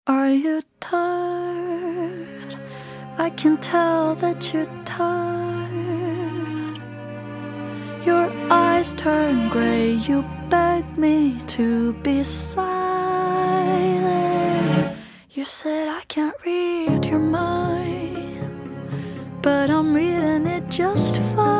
Are you tired? I can tell that you're tired. Your eyes turn gray, you beg me to be silent. You said I can't read your mind, but I'm reading it just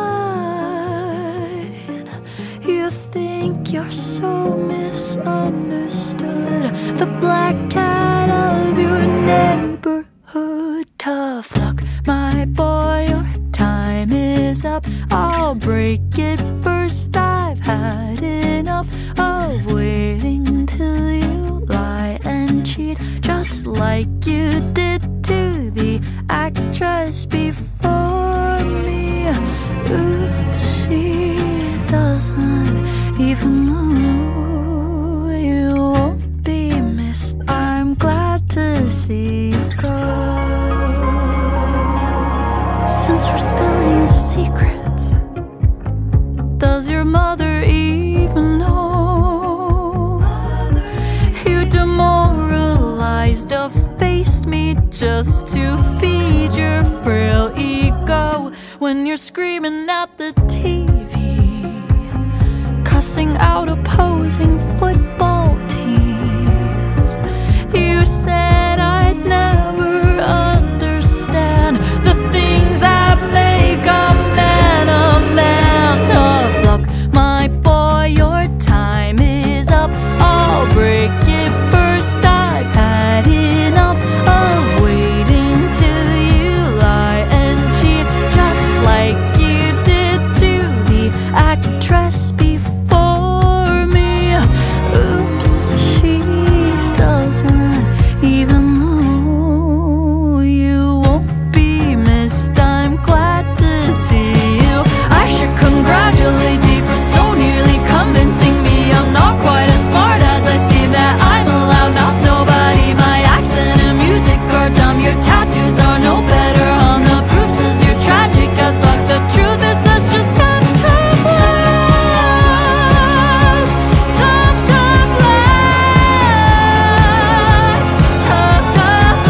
fine. You think you're so misunderstood, the black cat of your neighborhood. Tough luck, my boy, your time is up. I'll break it first. I've had enough of waiting till you lie and cheat, just like you did to the actress before me. Oops, she doesn't even know you won't be missed. I'm glad to see you go. Since we're spilling secrets, does your mother even know? You demoralized, defaced me just to feed your frail ego. When you're screaming at the TV, cussing out opposing football teams, you said I'd never understand the things that make a man a man. Tough luck, my boy, your time is up. I'll break it first. I've had enough of waiting till you lie and cheat, just like you did to the actress before me. Oops, she doesn't even know you won't be missed. I'm glad to see you. I should congratulate thee for so nearly convincing me I'm not quite as smart as I seem, that I'm a loudmouth nobody. My accent and music are dumb. Your tattoos are no better on the proof says you're tragic as fuck. The truth is that's just tough, tough love. Tough, tough love. Tough, tough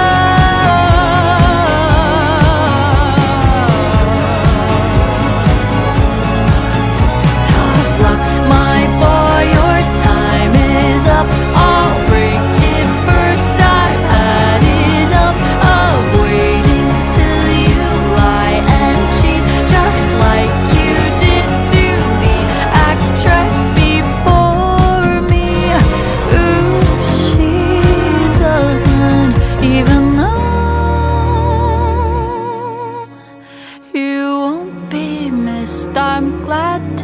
love. Tough luck, my boy, your time is up. I'll break it first. I've had enough of waiting till you lie and cheat, just like you did to the actress before me. Ooh, she doesn't even know you won't be missed. I'm glad